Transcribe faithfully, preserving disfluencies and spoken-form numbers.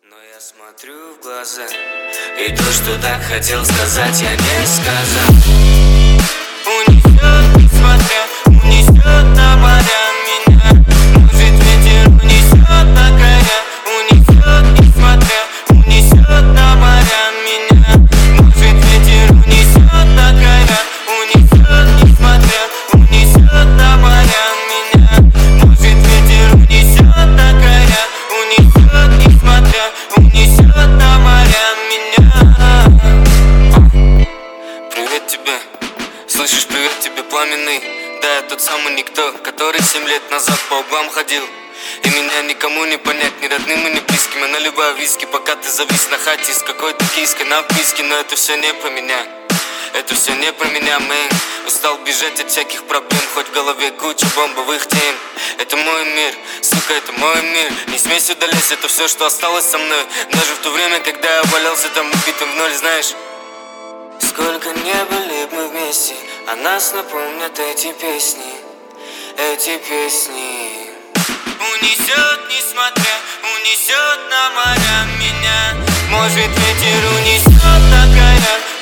Но я смотрю в глаза, и то, что так хотел сказать, я не сказал. Унесет, несмотря, унесет на моря меня. Может, ветер унесет на края. Унесет, несмотря, унесет на моря меня. Может, ветер унесет на края. Унесет, несмотря, унесет на моря меня. Может, ветер унесет на края. Унесет, несмотря, унесет на моря меня. Привет тебе, слышишь, привет тебе, пламенный. Да, я тот самый никто, который семь лет назад по углам ходил. И меня никому не понять, ни родным и ни близким. Я наливаю виски, пока ты завис на хате с какой-то киской на вписке. Но это все не про меня, это все не про меня, мэн. Устал бежать от всяких проблем, хоть в голове куча бомбовых тем. Это мой мир, сука, это мой мир. Не смей сюда лезть, это все, что осталось со мной. Даже в то время, когда я валялся там убитым в ноль, знаешь. Сколько не были мы вместе, а нас напомнят эти песни, эти песни. Унесет, несмотря, унесет на моря меня. Может, ветер унесет на края.